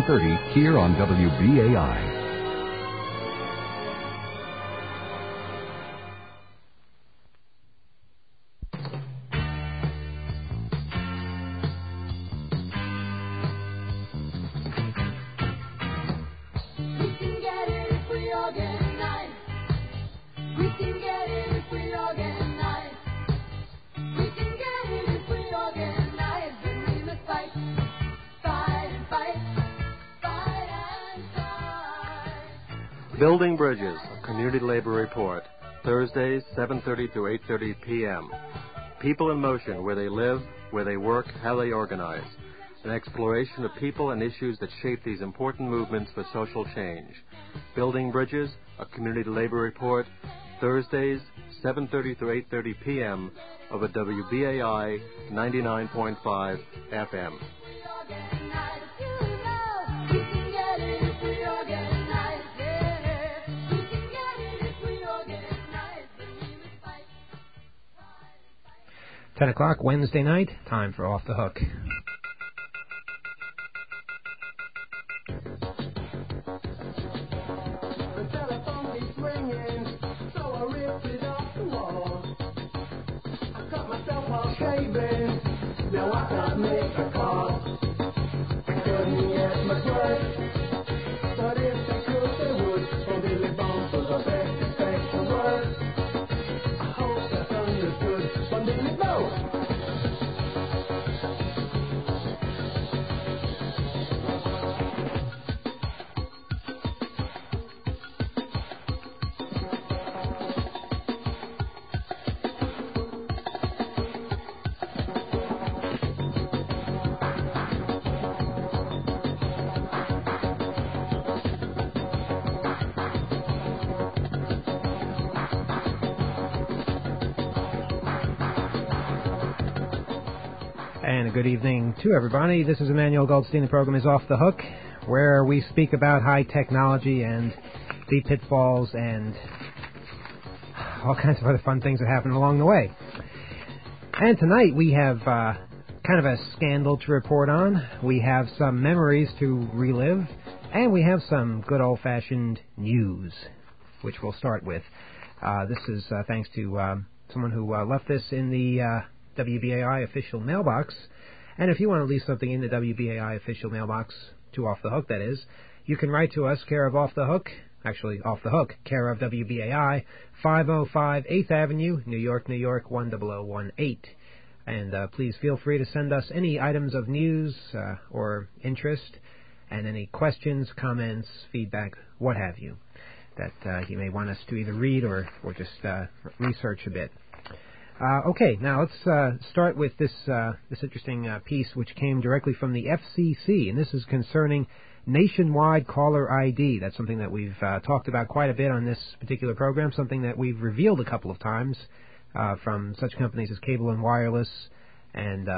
8:30 here on WBAI. Building Bridges, a Community Labor Report, Thursdays, 7:30 to 8:30 p.m. People in motion, where they live, where they work, how they organize. An exploration of people and issues that shape these important movements for social change. Building Bridges, a Community Labor Report, Thursdays, 7:30 to 8:30 p.m. over WBAI 99.5 FM. $10 Wednesday night, time for Off the Hook. The telephone keeps ringing, so I ripped it off the wall. I cut myself off shaving, now I can't make a call. I couldn't get much work, but if they could, they would. For Billy Bones was the best effect to work. I hope that's understood from Billy Bones. And a good evening to everybody. This is Emmanuel Goldstein. The program is Off the Hook, where we speak about high technology and the pitfalls and all kinds of other fun things that happen along the way. And tonight we have kind of a scandal to report on. We have some memories to relive, and we have some good old-fashioned news, which we'll start with. This is thanks to someone who left this in the WBAI official mailbox. And if you want to leave something in the WBAI official mailbox, to Off the Hook, that is, you can write to us, care of Off the Hook, actually Off the Hook, care of WBAI, 505 8th Avenue, New York, 10018. And please feel free to send us any items of news or interest, and any questions, comments, feedback, what have you, that you may want us to either read or just research a bit. Okay, now let's start with this interesting piece which came directly from the FCC, and this is concerning nationwide caller ID. That's something that we've talked about quite a bit on this particular program, something that we've revealed a couple of times from such companies as Cable and Wireless and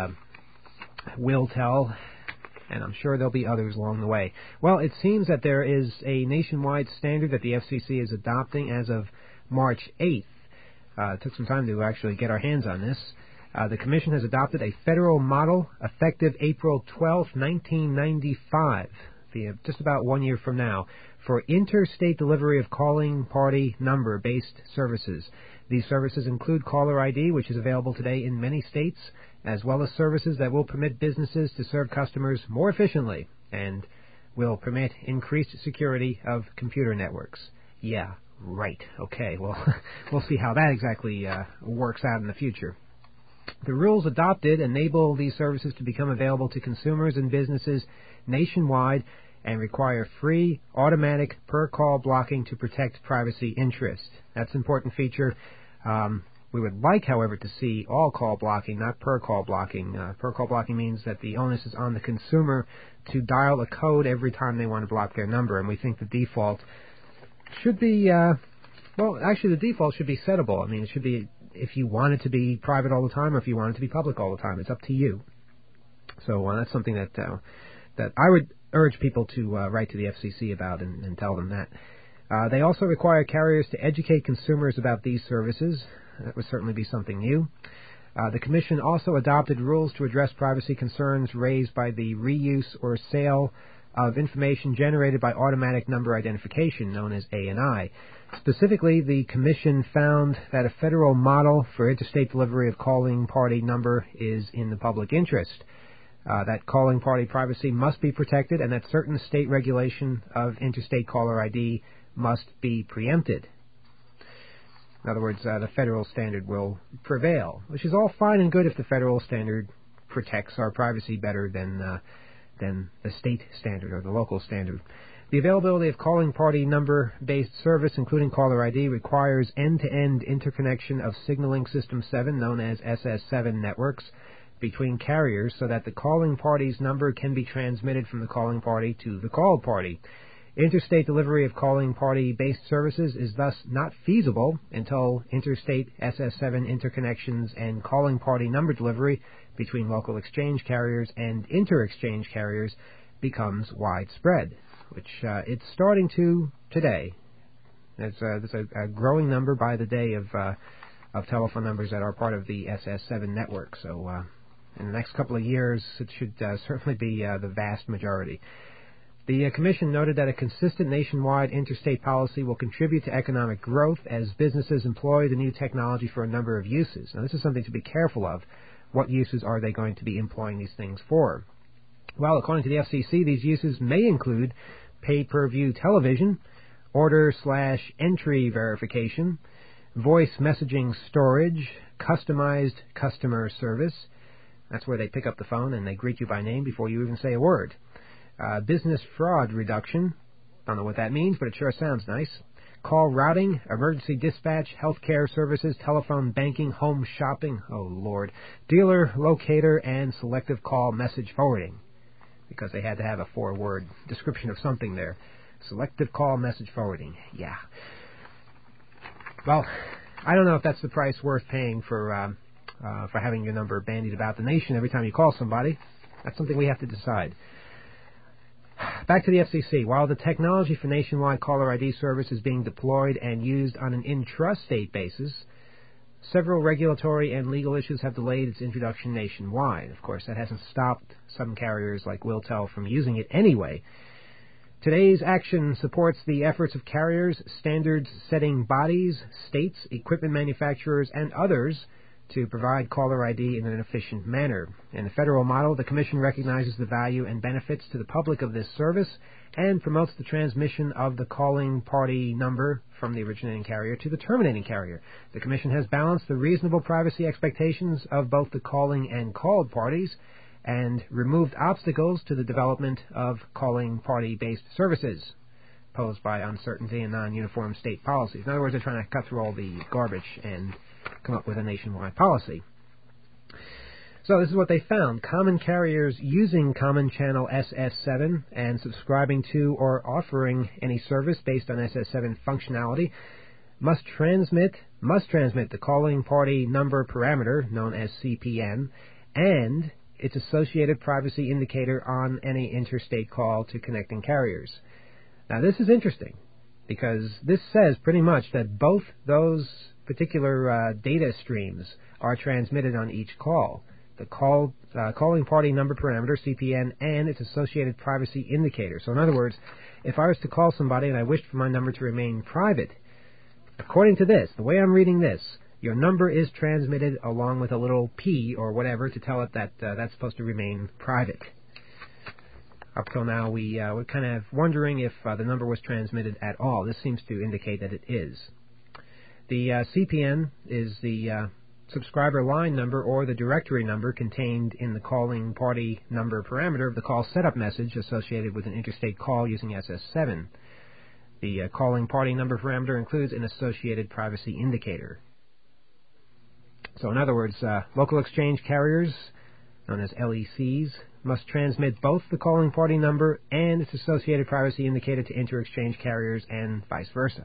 WillTel, and I'm sure there'll be others along the way. Well, it seems that there is a nationwide standard that the FCC is adopting as of March 8th. It took some time to actually get our hands on this. The Commission has adopted a federal model effective April 12, 1995, just about 1 year from now, for interstate delivery of calling party number-based services. These services include caller ID, which is available today in many states, as well as services that will permit businesses to serve customers more efficiently and will permit increased security of computer networks. Yeah. Right. Okay. Well, we'll see how that exactly works out in the future. The rules adopted enable these services to become available to consumers and businesses nationwide and require free, automatic per-call blocking to protect privacy interests. That's an important feature. We would like, however, to see all call blocking, not per-call blocking. Per-call blocking means that the onus is on the consumer to dial a code every time they want to block their number, and we think the default should be, the default should be settable. I mean, it should be if you want it to be private all the time or if you want it to be public all the time. It's up to you. So that's something that I would urge people to write to the FCC about and tell them that. They also require carriers to educate consumers about these services. That would certainly be something new. The Commission also adopted rules to address privacy concerns raised by the reuse or sale of information generated by automatic number identification, known as ANI. Specifically, the Commission found that a federal model for interstate delivery of calling party number is in the public interest, that calling party privacy must be protected, and that certain state regulation of interstate caller ID must be preempted. In other words, the federal standard will prevail, which is all fine and good if the federal standard protects our privacy better than the state standard or the local standard. The availability of calling party number-based service, including caller ID, requires end-to-end interconnection of Signaling System 7, known as SS7 networks, between carriers so that the calling party's number can be transmitted from the calling party to the called party. Interstate delivery of calling party-based services is thus not feasible until interstate SS7 interconnections and calling party number delivery between local exchange carriers and inter-exchange carriers becomes widespread, which it's starting to today. There's a growing number by the day of telephone numbers that are part of the SS7 network. So in the next couple of years, it should certainly be the vast majority. The Commission noted that a consistent nationwide interstate policy will contribute to economic growth as businesses employ the new technology for a number of uses. Now, this is something to be careful of. What uses are they going to be employing these things for? Well, according to the FCC, these uses may include pay-per-view television, order/entry verification, voice messaging storage, customized customer service. That's where they pick up the phone and they greet you by name before you even say a word. Business fraud reduction. Don't know what that means, but it sure sounds nice. Call routing, emergency dispatch, healthcare services, telephone banking, home shopping, oh Lord, dealer locator, and selective call message forwarding, because they had to have a 4-word description of something there. Selective call message forwarding, yeah. Well, I don't know if that's the price worth paying for having your number bandied about the nation every time you call somebody. That's something we have to decide. Back to the FCC. While the technology for nationwide caller ID service is being deployed and used on an intrastate basis, several regulatory and legal issues have delayed its introduction nationwide. Of course, that hasn't stopped some carriers like WillTel from using it anyway. Today's action supports the efforts of carriers, standards-setting bodies, states, equipment manufacturers, and others to provide caller ID in an efficient manner. In the federal model, the Commission recognizes the value and benefits to the public of this service and promotes the transmission of the calling party number from the originating carrier to the terminating carrier. The Commission has balanced the reasonable privacy expectations of both the calling and called parties and removed obstacles to the development of calling party-based services posed by uncertainty and non-uniform state policies. In other words, they're trying to cut through all the garbage and come up with a nationwide policy. So this is what they found. Common carriers using Common Channel SS7 and subscribing to or offering any service based on SS7 functionality must transmit the calling party number parameter, known as CPN, and its associated privacy indicator on any interstate call to connecting carriers. Now, this is interesting because this says pretty much that both those particular data streams are transmitted on each call. The calling party number parameter, CPN, and its associated privacy indicator. So in other words, if I was to call somebody and I wished for my number to remain private, according to this, the way I'm reading this, your number is transmitted along with a little P or whatever to tell it that that's supposed to remain private. Up till now, we're kind of wondering if the number was transmitted at all. This seems to indicate that it is. The CPN is the subscriber line number or the directory number contained in the calling party number parameter of the call setup message associated with an interstate call using SS7. The calling party number parameter includes an associated privacy indicator. So in other words, local exchange carriers, known as LECs, must transmit both the calling party number and its associated privacy indicator to inter-exchange carriers and vice versa.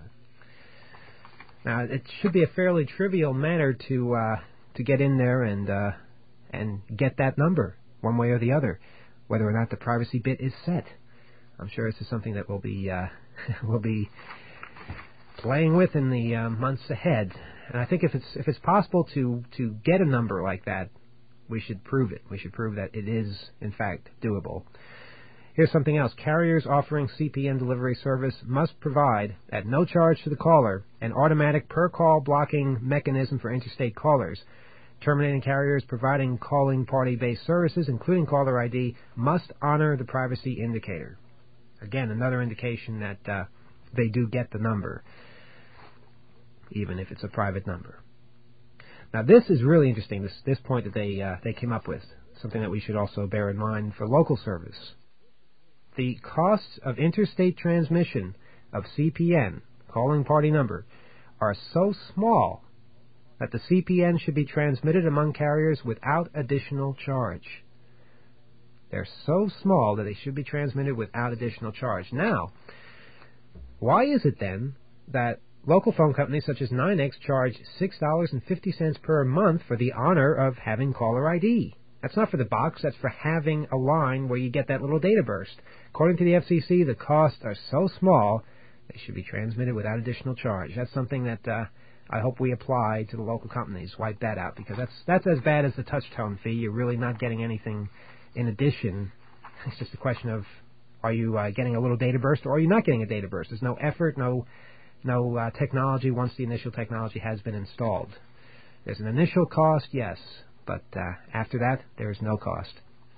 Now, it should be a fairly trivial matter to get in there and get that number one way or the other, whether or not the privacy bit is set. I'm sure this is something that we'll be playing with in the months ahead. And I think if it's possible to get a number like that, we should prove it. We should prove that it is, in fact, doable. Here's something else. Carriers offering CPN delivery service must provide, at no charge to the caller, an automatic per-call blocking mechanism for interstate callers. Terminating carriers providing calling party-based services, including caller ID, must honor the privacy indicator. Again, another indication that they do get the number, even if it's a private number. Now, this is really interesting, this point that they came up with, something that we should also bear in mind for local service. The costs of interstate transmission of CPN, calling party number, are so small that the CPN should be transmitted among carriers without additional charge. They're so small that they should be transmitted without additional charge. Now, why is it then that local phone companies such as NYNEX charge $6.50 per month for the honor of having caller ID? That's not for the box, that's for having a line where you get that little data burst. According to the FCC, the costs are so small, they should be transmitted without additional charge. That's something that I hope we apply to the local companies. Wipe that out, because that's as bad as the touch tone fee. You're really not getting anything in addition. It's just a question of, are you getting a little data burst, or are you not getting a data burst? There's no effort, no technology once the initial technology has been installed. There's an initial cost, yes, but after that, there's no cost.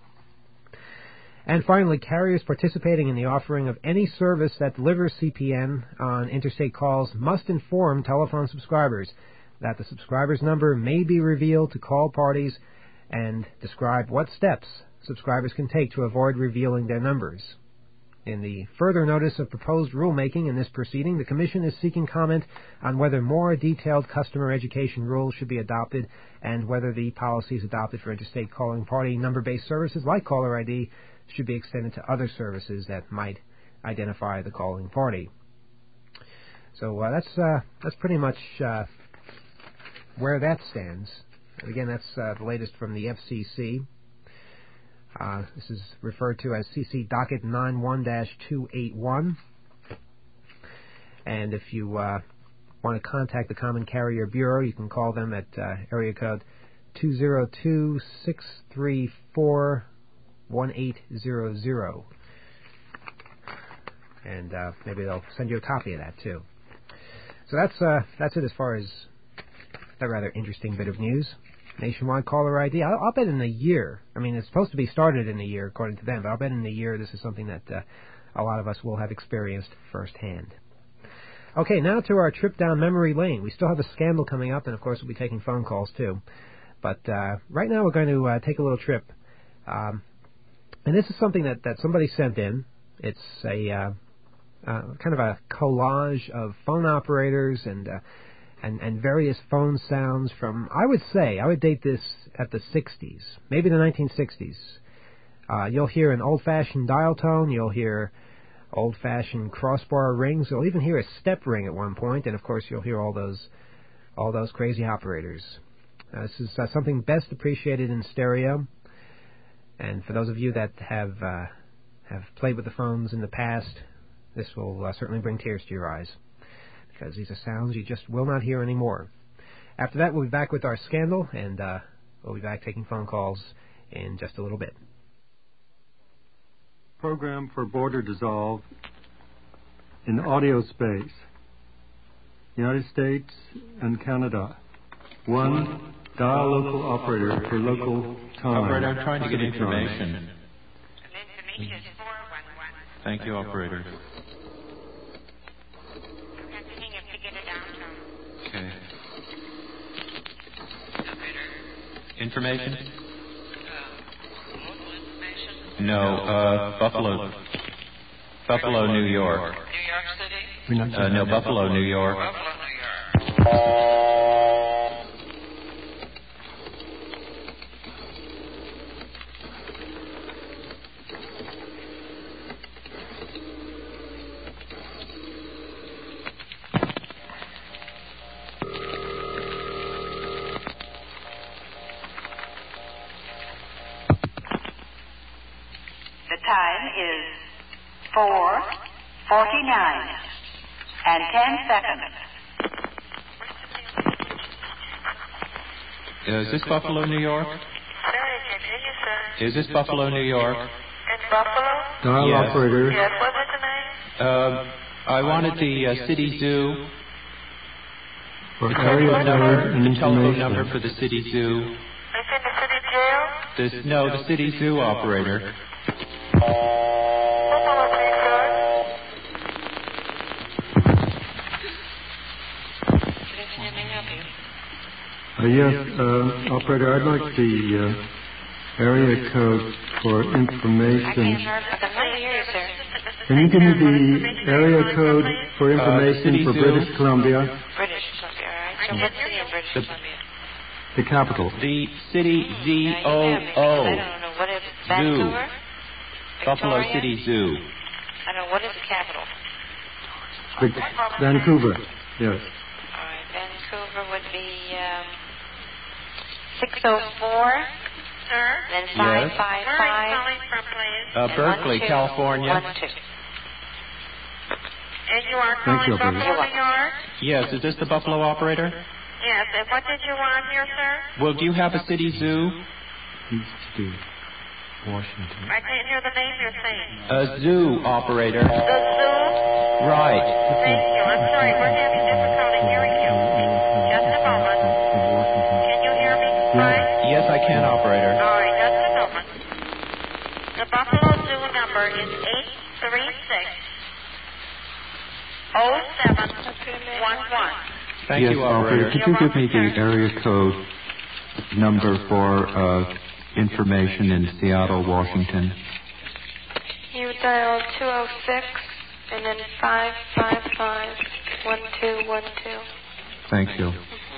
And finally, carriers participating in the offering of any service that delivers CPN on interstate calls must inform telephone subscribers that the subscriber's number may be revealed to call parties and describe what steps subscribers can take to avoid revealing their numbers. In the further notice of proposed rulemaking in this proceeding, the Commission is seeking comment on whether more detailed customer education rules should be adopted and whether the policies adopted for interstate calling party number-based services like caller ID should be extended to other services that might identify the calling party. So that's pretty much where that stands. Again, that's the latest from the FCC. This is referred to as CC Docket 91-281. And if you want to contact the Common Carrier Bureau, you can call them at area code 202-634-1800. And maybe they'll send you a copy of that, too. So that's it as far as that rather interesting bit of news. Nationwide caller ID. I'll bet in a year. I mean, it's supposed to be started in a year, according to them, but I'll bet in a year this is something that a lot of us will have experienced firsthand. Okay, now to our trip down memory lane. We still have a scandal coming up, and of course we'll be taking phone calls too. But right now we're going to take a little trip. And this is something that somebody sent in. It's a kind of a collage of phone operators and various phone sounds from, I would date this at the 60s, maybe the 1960s. You'll hear an old-fashioned dial tone, you'll hear old-fashioned crossbar rings, you'll even hear a step ring at one point, and of course you'll hear all those crazy operators. This is something best appreciated in stereo, and for those of you that have played with the phones in the past, this will certainly bring tears to your eyes, because these are sounds you just will not hear anymore. After that, we'll be back with our scandal, and we'll be back taking phone calls in just a little bit. Program for border dissolve in audio space. United States and Canada. 1, dial local operator for local time. Operator, I'm trying to get information. Information is 411. Thank you, operator. Okay. Information? Local information? No, Buffalo, New York. New York City? No, Buffalo, New York. Buffalo, New York. The time is 4:49 and 10 seconds. Is this Buffalo, New York? Sorry, continue, sir. Is this Buffalo, New York? In Buffalo? Dial Yes. operator. Yes, what was the name? I wanted the city zoo, For area code and the telephone information. number for the city zoo. It's in the city jail? The city zoo operator. Buffalo, please, sir. Can I help you? Yes, operator, I'd like the area code for information. I can hardly hear you, sir. Can you give me the area code for information City for Zoo. British Columbia, British Columbia, all right. So what city in British Columbia? the capital? The city I ZOO. don't know. What is it? Vancouver? Buffalo Victoria? City Zoo. I don't know. What is the capital? Vancouver, yes. All right. Vancouver would be 604. Sir? Then Yes. 555. And Berkeley, 12. California. 12. And you are Thank you, calling operator. Buffalo, New York? Yes, is this the Buffalo operator? Yes. And what did you want here, sir? Well, do you have a city zoo? Washington. I can't hear the name you're saying. A zoo operator. The zoo? Right. Thank you. I'm sorry. We're having difficulty hearing you. Just a moment. Can you hear me? Fine? Yes, I can, operator. All right. Just a moment. The Buffalo Zoo number is 836 0711. Thank Yes, you, operator. Could you give me the area code number for information in Seattle, Washington? You dial 206 and then 555 1212. Thank you.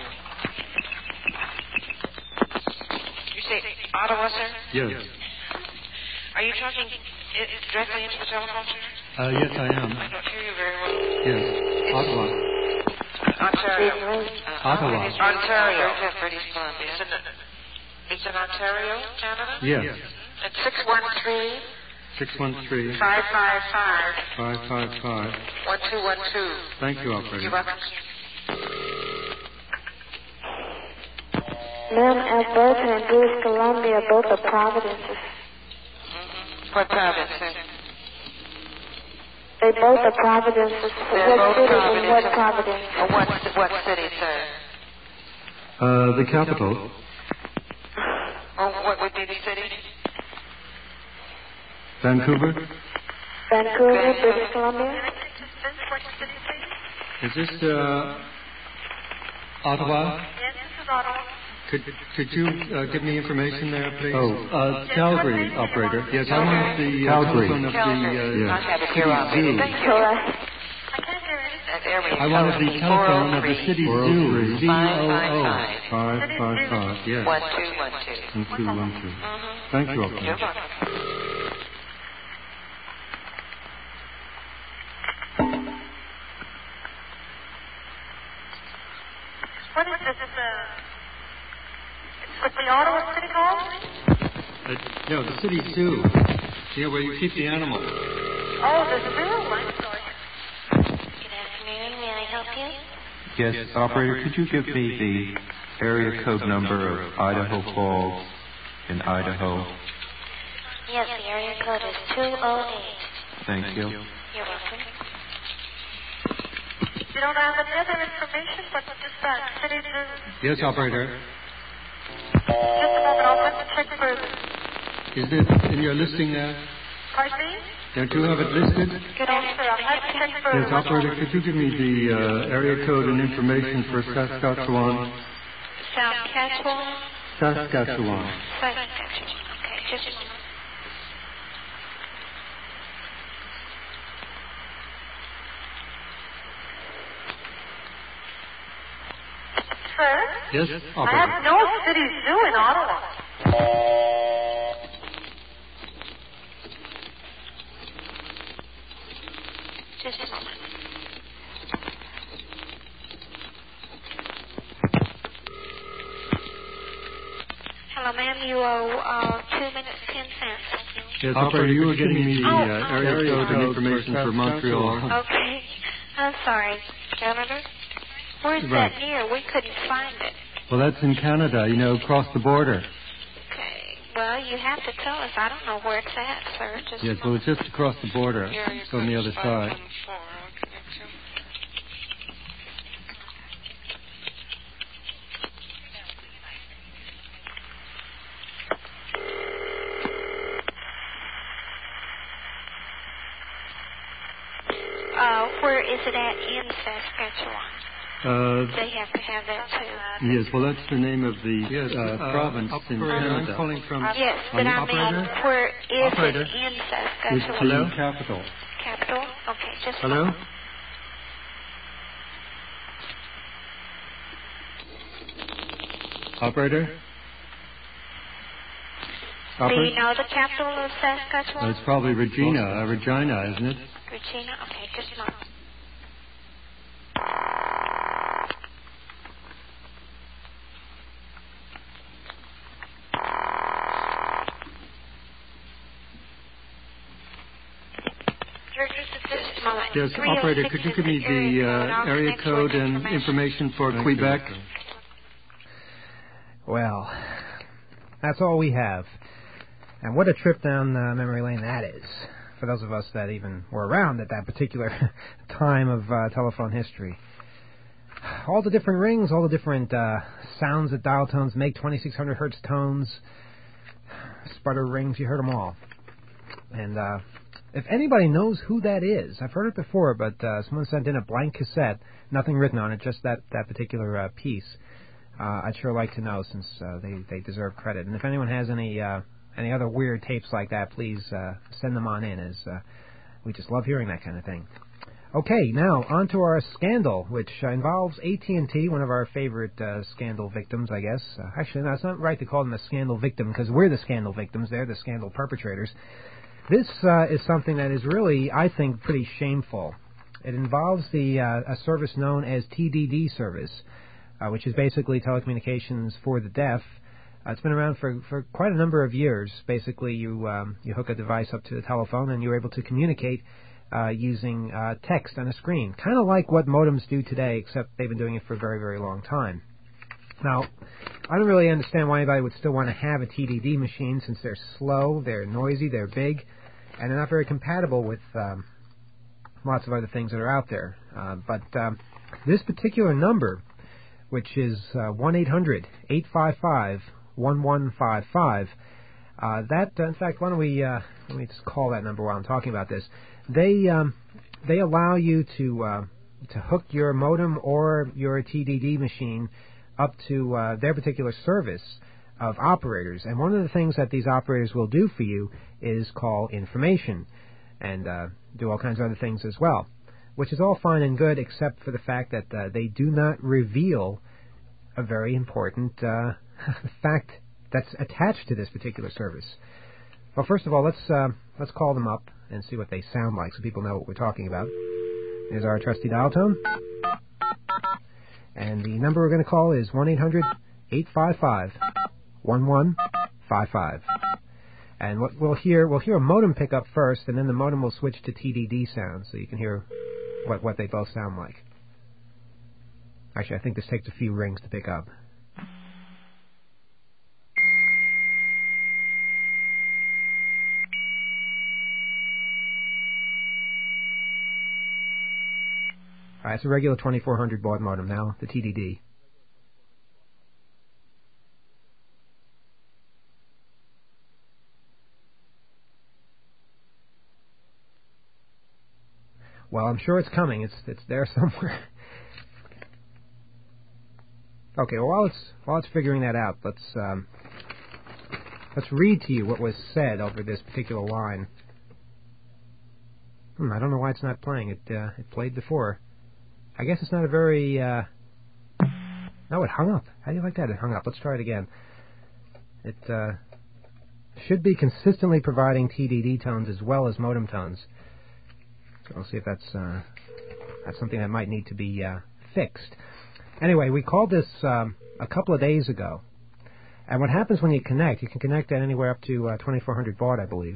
You say Ottawa, sir? Yes. Are you talking directly into the telephone, sir? Yes, I am. I don't hear you very well. Yes. Ottawa. Ontario. Ottawa. Ontario, British Columbia. It's in Ontario, Canada? Yes. It's 613 613 555 555 1212. Thank you, operator. You're welcome. Ma'am, Alberta and British Columbia, both are provinces. What province, sir? They both are provinces. They're What both city and what provinces. province? What city, sir? The capital. Oh, what would be the city? Vancouver. Vancouver, British Columbia. Is this Ottawa? Yes, this is Ottawa. Could you give me information there, please? Calgary, operator. Yes, I want the telephone of the I have it here on me. zoo. Thank you. Correct. I can't hear anything. There we go. I wanted the telephone of the city zoo. 555. 555. Yes. 1212. 1212. Thank you, You're operator. welcome. What is this? It's with the Ottawa City Hall? No, the city zoo. You know, where you keep the animals. Oh, the zoo. I'm sorry. Good afternoon. May I help you? Yes, operator, could you give me the area code number of Idaho Falls in Idaho? Yes, the area code is 208. Thank you. You're welcome. You don't have any other information but just that city zoo? Yes, operator. Just a moment. I'll have to check further. Is it in your listing there? Pardon me? Don't you have it listed? Good answer. I'll have to check further. Yes, operator, could you give me the area code and information for Saskatchewan? Saskatchewan? Saskatchewan. Saskatchewan. Okay, just a moment. Sir? Yes, I operator. have no city zoo in Ottawa. Just a moment. Hello, ma'am. You owe 2 minutes, 10 cents. Yes, operator, you were getting me the area code and information for Montreal. Okay. I'm sorry, Canada. Where's Right. that near? We couldn't find it. Well, that's in Canada, you know, across the border. Okay. Well, you have to tell us. I don't know where it's at, sir. Just Yes, well, it's just across the border. It's on the other side. Where is it at in Saskatchewan? They have to have that too. Yes, well, that's the name of the province in Canada. I'm calling from... Yes, but I mean, where is Operator? it in It's Saskatchewan? the capital. Capital? Okay, just Hello? Operator? Do you know the capital of Saskatchewan? It's probably Regina, isn't it? Regina? Okay, just a moment. Just a moment. Yes, operator, could you give me the area code and information for Quebec? Well, that's all we have. And what a trip down memory lane that is, for those of us that even were around at that particular time of telephone history. All the different rings, all the different sounds that dial tones make, 2600 hertz tones, sputter rings, you heard them all. And if anybody knows who that is, I've heard it before, but someone sent in a blank cassette, nothing written on it, just that particular piece. I'd sure like to know, since they deserve credit. And if anyone has any other weird tapes like that, please send them on in, as we just love hearing that kind of thing. Okay, now on to our scandal, which involves AT&T, one of our favorite scandal victims, I guess. Actually, no, it's not right to call them a scandal victim, because we're the scandal victims. They're the scandal perpetrators. This is something that is really, I think, pretty shameful. It involves a service known as TDD service, which is basically telecommunications for the deaf. It's been around for quite a number of years. Basically, you hook a device up to the telephone and you're able to communicate using text on a screen, kind of like what modems do today, except they've been doing it for a very, very long time. Now, I don't really understand why anybody would still want to have a TDD machine, since they're slow, they're noisy, they're big, and they're not very compatible with lots of other things that are out there. But this particular number, which is 1-800-855-1155, that, in fact, why don't we let me just call that number while I'm talking about this. They allow you to hook your modem or your TDD machine up to their particular service of operators. And one of the things that these operators will do for you is call information and do all kinds of other things as well, which is all fine and good, except for the fact that they do not reveal a very important fact that's attached to this particular service. Well, first of all, let's call them up and see what they sound like, so people know what we're talking about. Here's our trusty dial tone. And the number we're going to call is 1-800-855-1155. And what we'll hear a modem pick up first, and then the modem will switch to TDD sound, so you can hear what they both sound like. Actually, I think this takes a few rings to pick up. All right, it's a regular 2400 baud modem now, the TDD. Well, I'm sure it's coming. It's there somewhere. Okay, well, while it's figuring that out, let's read to you what was said over this particular line. I don't know why it's not playing. It played before. I guess it's not a very... No, it hung up. How do you like that? It hung up. Let's try it again. It should be consistently providing TDD tones as well as modem tones. So we'll see if that's something that might need to be fixed. Anyway, we called this a couple of days ago. And what happens when you connect, you can connect at anywhere up to 2400 baud, I believe.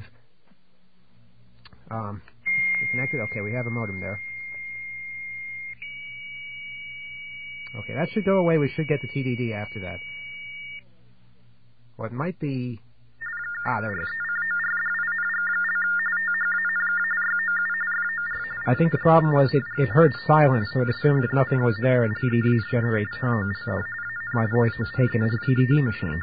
You connected? Okay, we have a modem there. Okay, that should go away. We should get the TDD after that. What might be Ah, there it is. I think the problem was it heard silence, so it assumed that nothing was there, and TDDs generate tones, so my voice was taken as a TDD machine.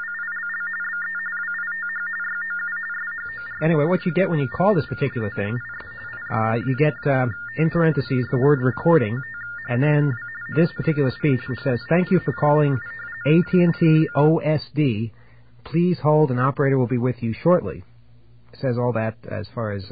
Anyway, what you get when you call this particular thing, you get, in parentheses, the word recording, and then this particular speech, which says, "Thank you for calling AT&T OSD. Please hold, an operator will be with you shortly." It says all that as far as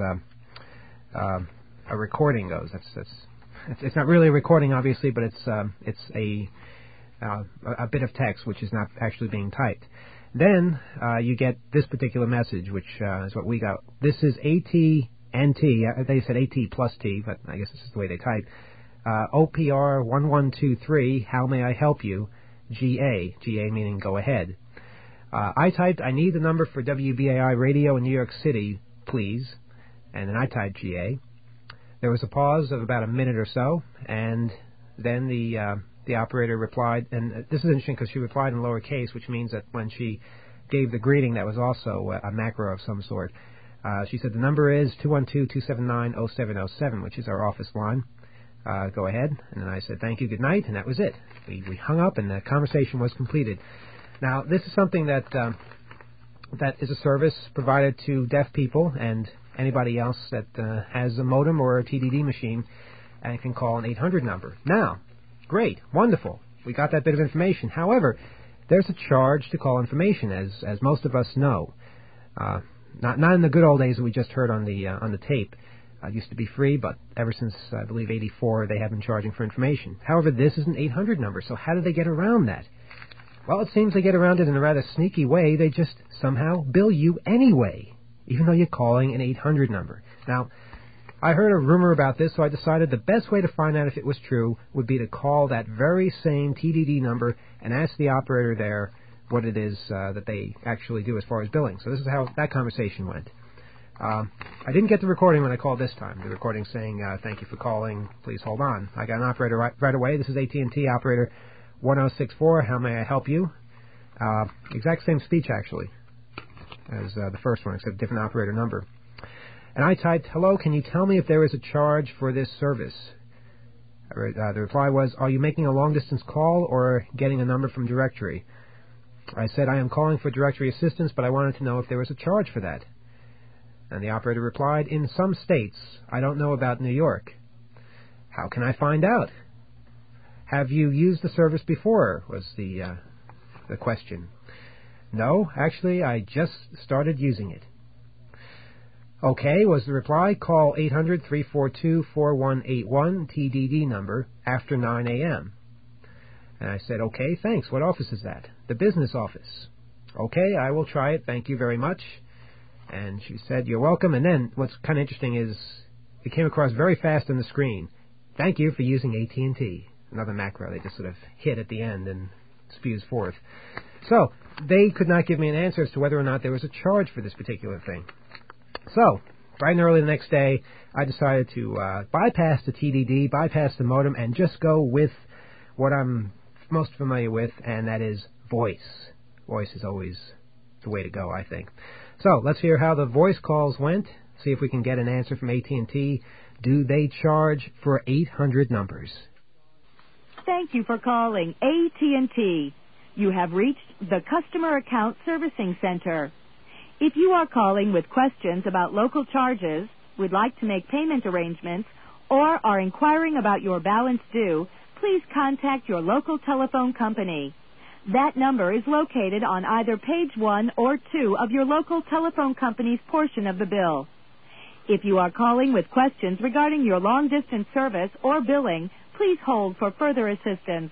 a recording goes. It's not really a recording, obviously, but it's a bit of text which is not actually being typed. Then you get this particular message, which is what we got. This is AT&T. They said AT plus T, but I guess this is the way they type. OPR 1123. How may I help you? GA. GA meaning go ahead. I typed, "I need the number for WBAI radio in New York City, please." And then I typed GA. There was a pause of about a minute or so, and then the operator replied, and this is interesting because she replied in lowercase, which means that when she gave the greeting, that was also a macro of some sort. She said the number is 212-279-0707, which is our office line. Go ahead. And then I said, "Thank you, good night," and that was it. We hung up, and the conversation was completed. Now, this is something that is a service provided to deaf people and anybody else that has a modem or a TDD machine and can call an 800 number. Now, great, wonderful. We got that bit of information. However, there's a charge to call information, as most of us know. Not in the good old days that we just heard on the tape. It used to be free, but ever since, I believe, 84, they have been charging for information. However, this is an 800 number, so how do they get around that? Well, it seems they get around it in a rather sneaky way. They just somehow bill you anyway, even though you're calling an 800 number. Now, I heard a rumor about this, so I decided the best way to find out if it was true would be to call that very same TDD number and ask the operator there what it is that they actually do as far as billing. So this is how that conversation went. I didn't get the recording when I called this time. The recording saying, "Thank you for calling, please hold on." I got an operator right away. This is AT&T operator 1064. How may I help you? Exact same speech, actually, as the first one, except different operator number. And I typed, "Hello, can you tell me if there is a charge for this service?" The reply was, "Are you making a long-distance call or getting a number from directory?" I said, "I am calling for directory assistance, but I wanted to know if there was a charge for that." And the operator replied, "In some states. I don't know about New York." "How can I find out?" "Have you used the service before?" was the question. "No, actually, I just started using it." "Okay," was the reply. "Call 800-342-4181, TDD number, after 9 a.m. And I said, "Okay, thanks. What office is that?" "The business office." "Okay, I will try it. Thank you very much." And she said, "You're welcome." And then what's kind of interesting is it came across very fast on the screen. "Thank you for using AT&T." Another macro they just sort of hit at the end and spews forth. So they could not give me an answer as to whether or not there was a charge for this particular thing. So bright and early the next day, I decided to bypass the TDD, bypass the modem, and just go with what I'm most familiar with, and that is voice. Voice is always the way to go, I think. So let's hear how the voice calls went, see if we can get an answer from AT&T. Do they charge for 800 numbers? Thank you for calling AT&T. You have reached the Customer Account Servicing Center. If you are calling with questions about local charges, would like to make payment arrangements, or are inquiring about your balance due, please contact your local telephone company. That number is located on either page 1 or 2 of your local telephone company's portion of the bill. If you are calling with questions regarding your long-distance service or billing, please hold for further assistance.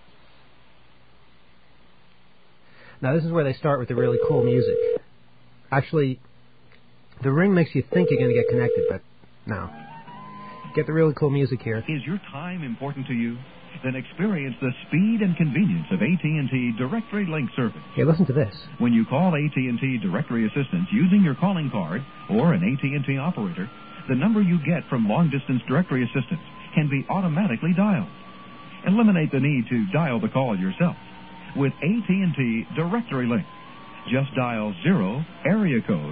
Now, this is where they start with the really cool music. Actually, the ring makes you think you're going to get connected, but no. Get the really cool music here. Is your time important to you? Then experience the speed and convenience of AT&T Directory Link service. Here, listen to this. When you call AT&T Directory Assistance using your calling card or an AT&T operator, the number you get from long-distance Directory Assistance can be automatically dialed. Eliminate the need to dial the call yourself with AT&T Directory Link. Just dial 0, area code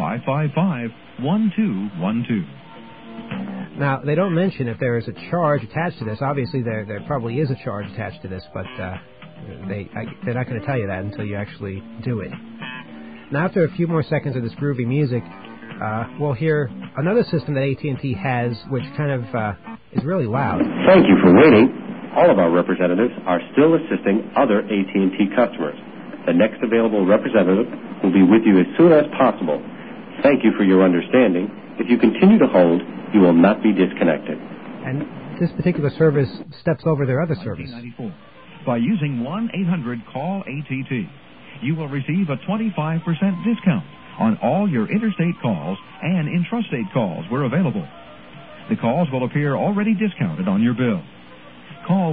555-1212. Now, they don't mention if there is a charge attached to this. Obviously, there probably is a charge attached to this, but they're not going to tell you that until you actually do it. Now, after a few more seconds of this groovy music, we'll hear another system that AT&T has, which kind of is really loud. Thank you for waiting. All of our representatives are still assisting other AT&T customers. The next available representative will be with you as soon as possible. Thank you for your understanding. If you continue to hold, you will not be disconnected. And this particular service steps over their other service. By using 1-800-CALL-ATT, you will receive a 25% discount on all your interstate calls and intrastate calls where available. The calls will appear already discounted on your bill. Call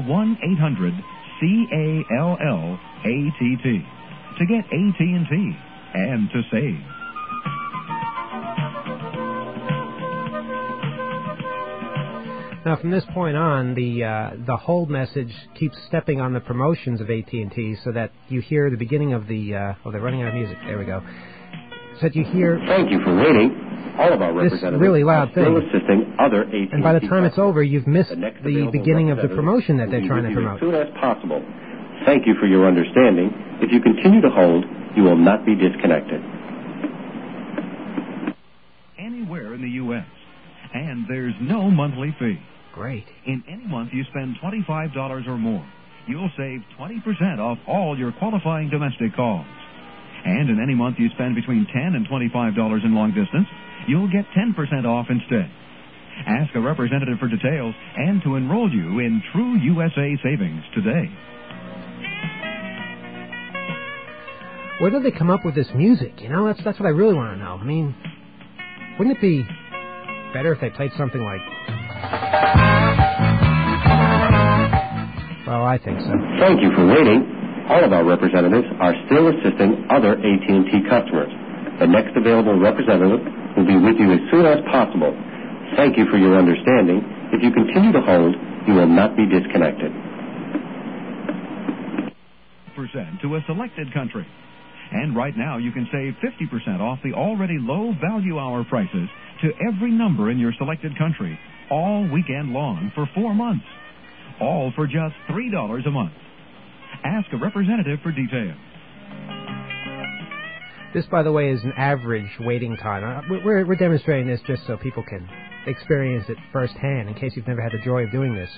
1-800-CALL-ATT to get AT&T and to save. Now, from this point on, the hold message keeps stepping on the promotions of AT&T, so that you hear the beginning of the. They're running out of music. There we go. So that you hear. Thank you for waiting. All of our this really loud thing. Still assisting other AT&T and by the time it's over, you've missed the beginning of the promotion that they're trying to promote. As soon as possible. Thank you for your understanding. If you continue to hold, you will not be disconnected. Anywhere in the U.S. And there's no monthly fee. Great. In any month you spend $25 or more, you'll save 20% off all your qualifying domestic calls. And in any month you spend between $10 and $25 in long distance, you'll get 10% off instead. Ask a representative for details and to enroll you in True USA Savings today. Where did they come up with this music? You know, that's what I really want to know. I mean, wouldn't it be better if they played something like... Well, I think so. Thank you for waiting. All of our representatives are still assisting other AT&T customers. The next available representative will be with you as soon as possible. Thank you for your understanding. If you continue to hold, you will not be disconnected. % to a selected country. And right now you can save 50% off the already low value hour prices to every number in your selected country all weekend long for 4 months. All for just $3 a month. Ask a representative for details. This, by the way, is an average waiting time. We're demonstrating this just so people can experience it firsthand in case you've never had the joy of doing this.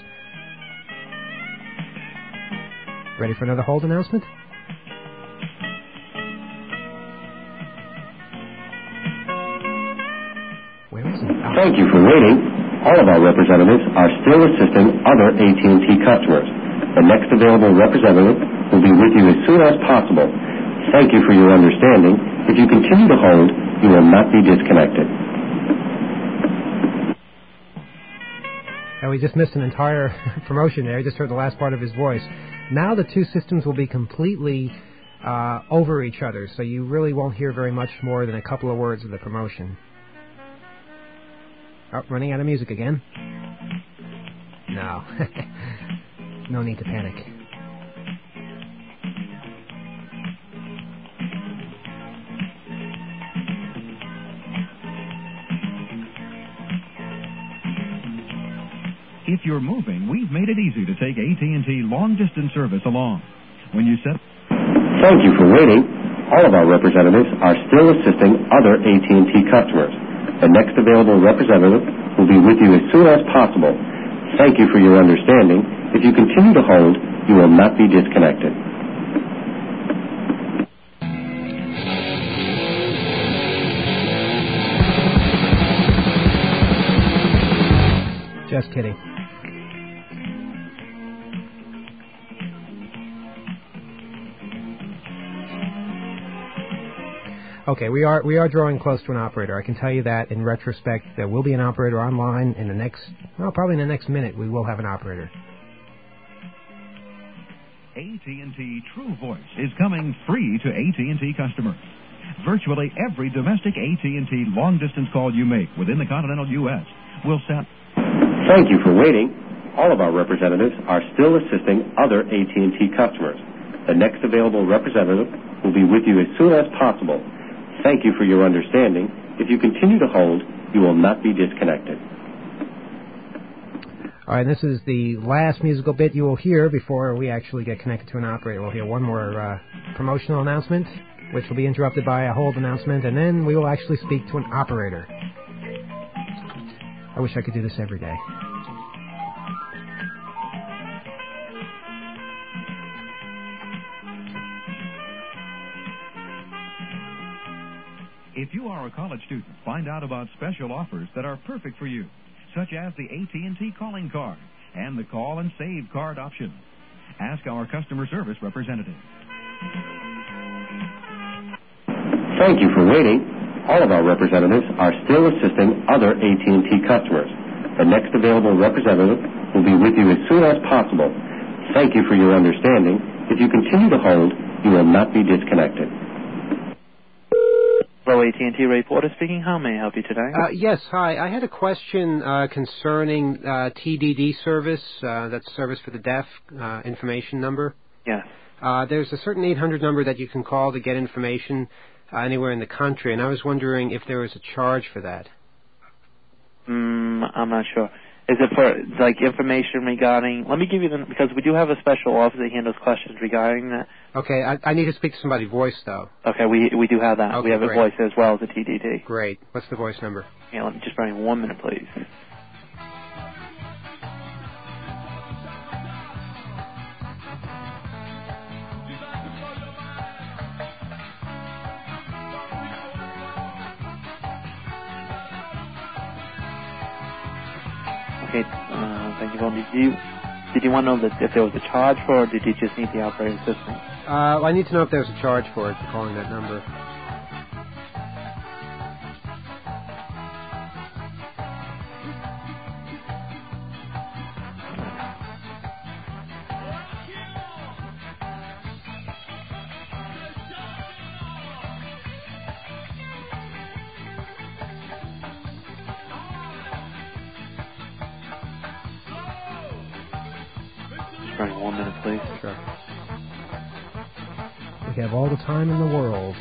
Ready for another hold announcement? Where is it? Oh. Thank you for waiting. All of our representatives are still assisting other AT&T customers. The next available representative will be with you as soon as possible. Thank you for your understanding. If you continue to hold, you will not be disconnected. And we just missed an entire promotion there. We just heard the last part of his voice. Now the two systems will be completely over each other, so you really won't hear very much more than a couple of words of the promotion. Oh, running out of music again? No. No need to panic. If you're moving, we've made it easy to take AT&T long-distance service along. When you set... Thank you for waiting. All of our representatives are still assisting other AT&T customers. The next available representative will be with you as soon as possible. Thank you for your understanding. If you continue to hold, you will not be disconnected. Just kidding. Okay, we are drawing close to an operator. I can tell you that in retrospect. There will be an operator online in the next, probably in the next minute. We will have an operator. AT&T True Voice is coming free to AT&T customers. Virtually every domestic AT&T long-distance call you make within the continental U.S. will sound... Thank you for waiting. All of our representatives are still assisting other AT&T customers. The next available representative will be with you as soon as possible. Thank you for your understanding. If you continue to hold, you will not be disconnected. All right, this is the last musical bit you will hear before we actually get connected to an operator. We'll hear one more promotional announcement, which will be interrupted by a hold announcement, and then we will actually speak to an operator. I wish I could do this every day. If you are a college student, find out about special offers that are perfect for you, such as the AT&T calling card and the call and save card option. Ask our customer service representative. Thank you for waiting. All of our representatives are still assisting other AT&T customers. The next available representative will be with you as soon as possible. Thank you for your understanding. If you continue to hold, you will not be disconnected. Hello, AT&T Ray Porter speaking. How may I help you today? Yes, hi. I had a question concerning TDD service, that's Service for the Deaf information number. Yes. There's a certain 800 number that you can call to get information anywhere in the country, and I was wondering if there was a charge for that. I'm not sure. Is it for, like, information regarding... Let me give you the... Because we do have a special office that handles questions regarding that. Okay, I need to speak to somebody voice, though. Okay, we do have that. Okay, we have great. a voice as well as a TDD. Great. What's the voice number? Yeah, let me just bring 1 minute, please. Okay, thank you. Did you want to know that if there was a charge for it, or did you just need the operating system? I need to know if there's a charge for it, for calling that number. Right, 1 minute, please. Sure. We have all the time in the world.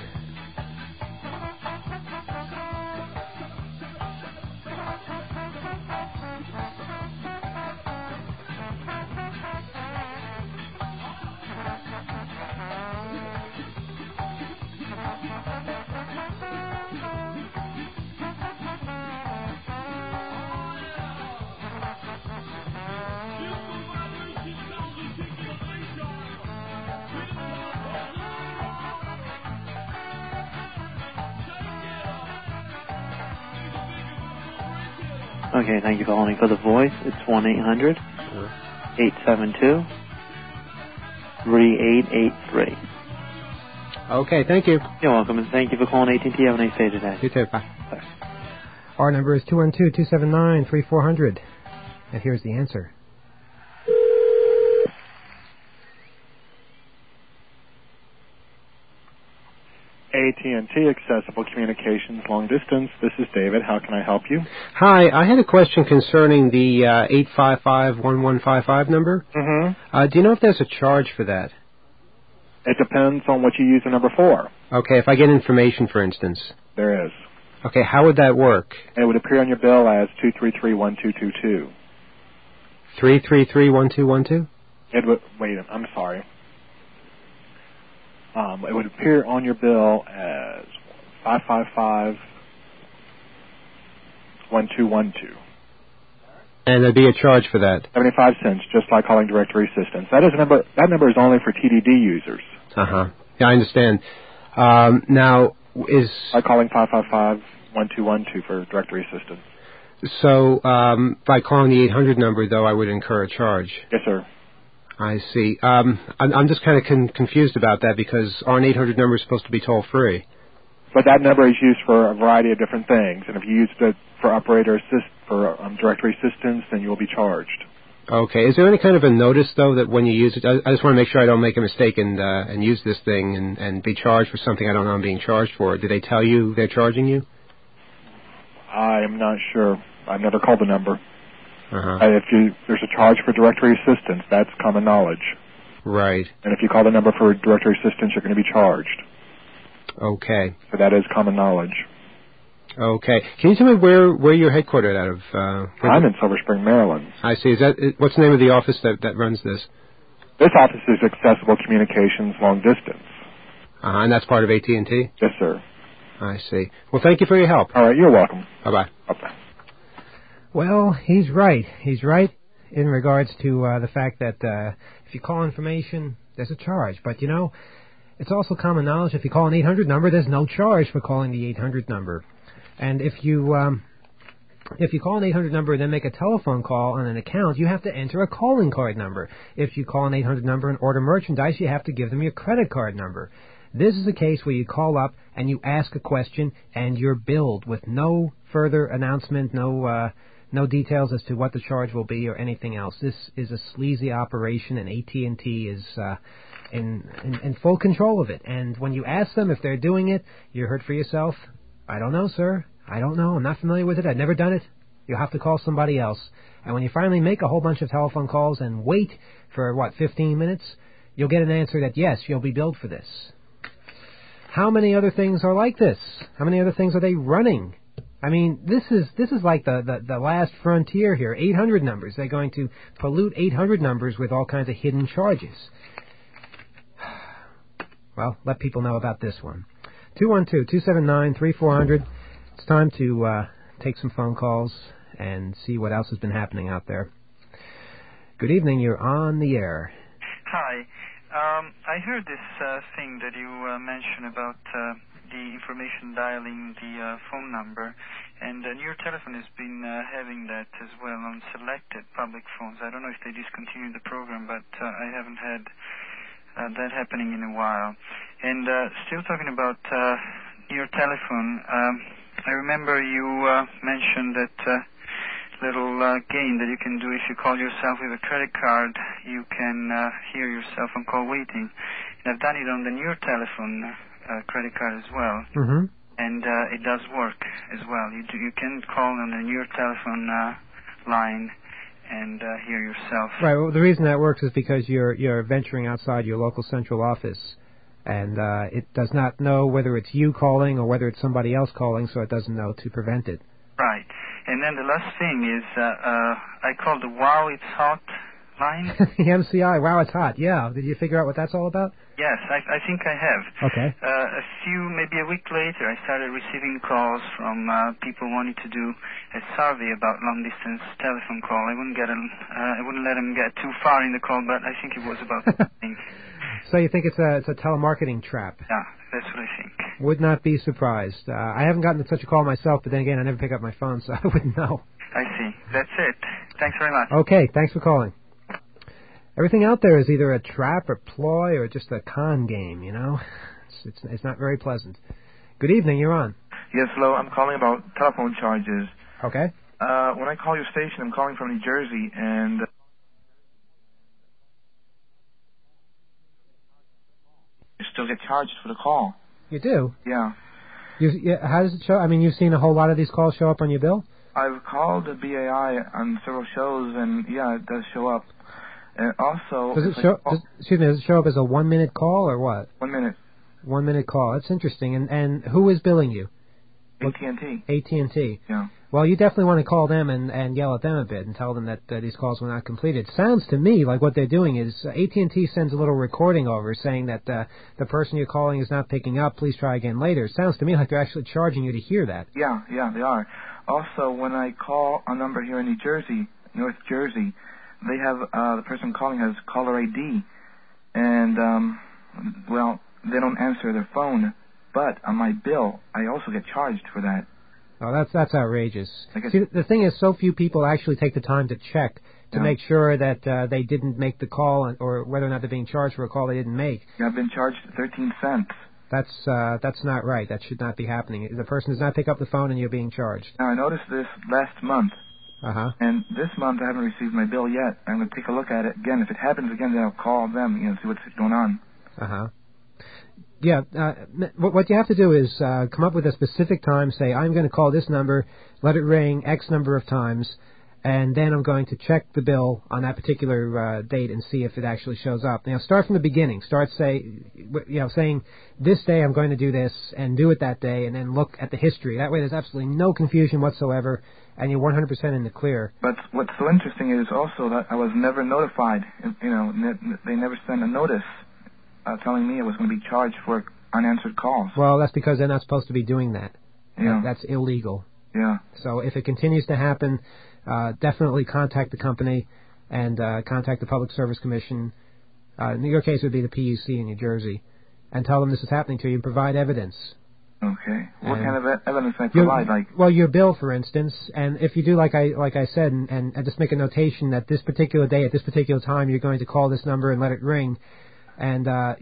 Okay, thank you for holding. For the voice, it's 1-800-872-3883. Okay, thank you. You're welcome, and thank you for calling AT&T. Have a nice day today. You too. Bye. Bye. Our number is 212-279-3400. And here's the answer. AT&T Accessible Communications Long Distance. This is David. How can I help you? Hi, I had a question concerning the 855-1155 number. Mm-hmm. Do you know if there's a charge for that? It depends on what you use the number for. Okay, if I get information, for instance. There is. Okay, how would that work? It would appear on your bill as 233-1222. 333-1212? It would, wait, I'm sorry. It would appear on your bill as 555-1212. And there'd be a charge for that? 75 cents, just like calling directory assistance. That number is only for TDD users. Uh-huh. Yeah, I understand. Now, is... Like calling 555-1212 for directory assistance. So, by calling the 800 number, though, I would incur a charge? Yes, sir. I see. I'm just kind of confused about that because aren't 800 numbers supposed to be toll-free? But that number is used for a variety of different things, and if you use it for directory assistance, then you will be charged. Okay. Is there any kind of a notice, though, that when you use it, I just want to make sure I don't make a mistake and use this thing and be charged for something I don't know I'm being charged for. Do they tell you they're charging you? I am not sure. I've never called the number. Uh-huh. There's a charge for directory assistance. That's common knowledge. Right. And if you call the number for directory assistance, you're going to be charged. Okay. So that is common knowledge. Okay. Can you tell me where you're headquartered out of? I'm in Silver Spring, Maryland. I see. What's the name of the office that runs this? This office is Accessible Communications Long Distance. And that's part of AT&T? Yes, sir. I see. Well, thank you for your help. All right, you're welcome. Bye-bye. Bye-bye. Well, he's right. He's right in regards to the fact that if you call information, there's a charge. But, it's also common knowledge if you call an 800 number, there's no charge for calling the 800 number. And if you call an 800 number and then make a telephone call on an account, you have to enter a calling card number. If you call an 800 number and order merchandise, you have to give them your credit card number. This is a case where you call up and you ask a question and you're billed with no further announcement, no details as to what the charge will be or anything else. This is a sleazy operation, and AT&T is in full control of it. And when you ask them if they're doing it, you heard for yourself, I don't know, sir. I don't know. I'm not familiar with it. I've never done it. You'll have to call somebody else. And when you finally make a whole bunch of telephone calls and wait for, 15 minutes, you'll get an answer that, yes, you'll be billed for this. How many other things are like this? How many other things are they running? I mean, this is like the last frontier here. 800 numbers. They're going to pollute 800 numbers with all kinds of hidden charges. Well, let people know about this one. 212-279-3400. It's time to take some phone calls and see what else has been happening out there. Good evening. You're on the air. Hi. I heard this thing that you mentioned about the information dialing the phone number, and your telephone has been having that as well on selected public phones. I don't know if they discontinued the program, but I haven't had that happening in a while. And still talking about your telephone, I remember you mentioned that little game that you can do if you call yourself with a credit card. You can hear yourself on call waiting. And I've done it on the Near telephone credit card as well. Mm-hmm. And it does work as well. You can call on the Near telephone line and hear yourself. Right. Well, the reason that works is because you're venturing outside your local central office, and it does not know whether it's you calling or whether it's somebody else calling, so it doesn't know to prevent it. Right. And then the last thing is I called the Wow It's Hot line. The MCI, Wow It's Hot, yeah. Did you figure out what that's all about? Yes, I think I have. Okay. Maybe a week later, I started receiving calls from people wanting to do a survey about long-distance telephone call. I wouldn't let them get too far in the call, but I think it was about something. So you think it's a telemarketing trap? Yeah, that's what I think. Would not be surprised. I haven't gotten such a call myself, but then again, I never pick up my phone, so I wouldn't know. I see. That's it. Thanks very much. Okay, thanks for calling. Everything out there is either a trap or ploy or just a con game, It's not very pleasant. Good evening, you're on. Yes, hello. I'm calling about telephone charges. Okay. When I call your station, I'm calling from New Jersey, and you still get charged for the call. You do? Yeah. How does it show? I mean, you've seen a whole lot of these calls show up on your bill? I've called the BAI on several shows, and yeah, it does show up. And also, does it show up as a 1-minute call or what? 1 minute. 1 minute call. That's interesting. And who is billing you? AT&T. AT&T. Yeah. Well, you definitely want to call them and yell at them a bit and tell them that these calls were not completed. Sounds to me like what they're doing is AT&T sends a little recording over saying that the person you're calling is not picking up. Please try again later. Sounds to me like they're actually charging you to hear that. Yeah, they are. Also, when I call a number here in New Jersey, North Jersey, they have the person calling has caller ID, and they don't answer their phone. But on my bill, I also get charged for that. Oh, that's outrageous. See, the thing is, so few people actually take the time to check to make sure that they didn't make the call, or whether or not they're being charged for a call they didn't make. Yeah, I've been charged 13 cents. That's not right. That should not be happening. The person does not pick up the phone, and you're being charged. Now, I noticed this last month. Uh-huh. And this month I haven't received my bill yet. I'm going to take a look at it again. If it happens again, then I'll call them, see what's going on. Uh-huh. Yeah, what you have to do is come up with a specific time, say, I'm going to call this number, let it ring X number of times, and then I'm going to check the bill on that particular date and see if it actually shows up. Now, start from the beginning. Start saying this day I'm going to do this, and do it that day, and then look at the history. That way, there's absolutely no confusion whatsoever, and you're 100% in the clear. But what's so interesting is also that I was never notified. They never sent a notice telling me I was going to be charged for unanswered calls. Well, that's because they're not supposed to be doing that. Yeah. That's illegal. Yeah. So if it continues to happen, definitely contact the company and contact the Public Service Commission. In your case, it would be the PUC in New Jersey, and tell them this is happening to you and provide evidence. Okay. What kind of evidence can I provide? Well, your bill, for instance, and if you do like I said, and just make a notation that this particular day at this particular time you're going to call this number and let it ring, and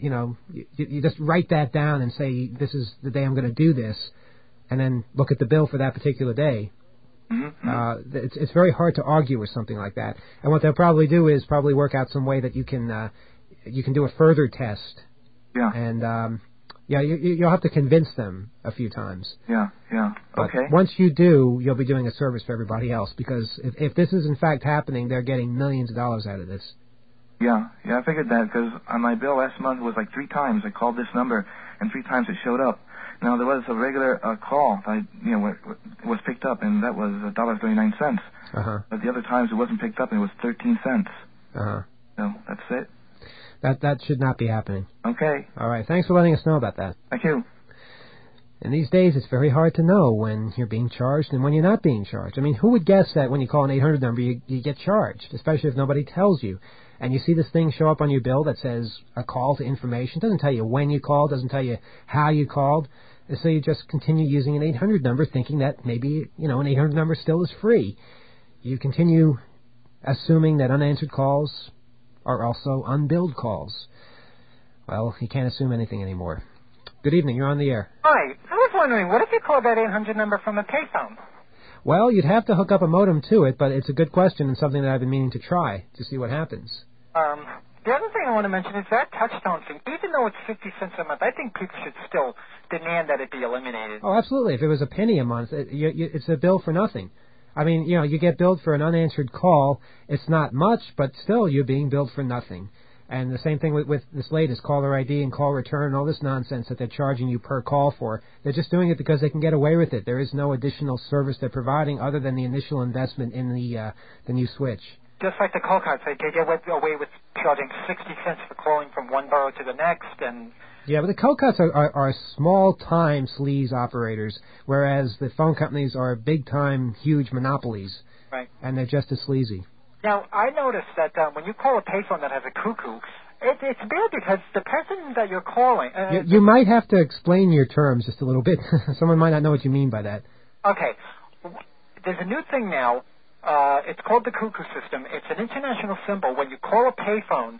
you just write that down and say this is the day I'm going to do this, and then look at the bill for that particular day. Mm-hmm. It's very hard to argue with something like that. And what they'll probably do is probably work out some way that you can do a further test. Yeah. And you'll have to convince them a few times. Yeah. But okay. once you do, you'll be doing a service for everybody else, because if this is in fact happening, they're getting millions of dollars out of this. Yeah, I figured that, because on my bill last month was like 3 times I called this number, and 3 times it showed up. Now, there was a regular call that was picked up, and that was $1.39. Uh-huh. But the other times it wasn't picked up, and it was 13 cents. Uh-huh. So that's it. That should not be happening. Okay. All right. Thanks for letting us know about that. Thank you. And these days, it's very hard to know when you're being charged and when you're not being charged. I mean, who would guess that when you call an 800 number, you get charged, especially if nobody tells you. And you see this thing show up on your bill that says a call to information. It doesn't tell you when you called, doesn't tell you how you called. And so you just continue using an 800 number thinking that maybe, an 800 number still is free. You continue assuming that unanswered calls are also unbilled calls. Well, you can't assume anything anymore. Good evening, you're on the air. Hi, I was wondering, what if you called that 800 number from a payphone? Well, you'd have to hook up a modem to it, but it's a good question and something that I've been meaning to try to see what happens. The other thing I want to mention is that touchtone thing. Even though it's 50 cents a month, I think people should still demand that it be eliminated. Oh, absolutely. If it was a penny a month, it's a bill for nothing. I mean, you get billed for an unanswered call. It's not much, but still you're being billed for nothing. And the same thing with this latest caller ID and call return and all this nonsense that they're charging you per call for. They're just doing it because they can get away with it. There is no additional service they're providing other than the initial investment in the new switch. Just like the call cards, they get away with charging 60 cents for calling from one borough to the next. And yeah, but the call cards are small-time sleaze operators, whereas the phone companies are big-time, huge monopolies. Right. And they're just as sleazy. Now, I noticed that when you call a payphone that has a cuckoo, it's bad because the person that you're calling... You might have to explain your terms just a little bit. Someone might not know what you mean by that. Okay. There's a new thing now. It's called the cuckoo system. It's an international symbol. When you call a payphone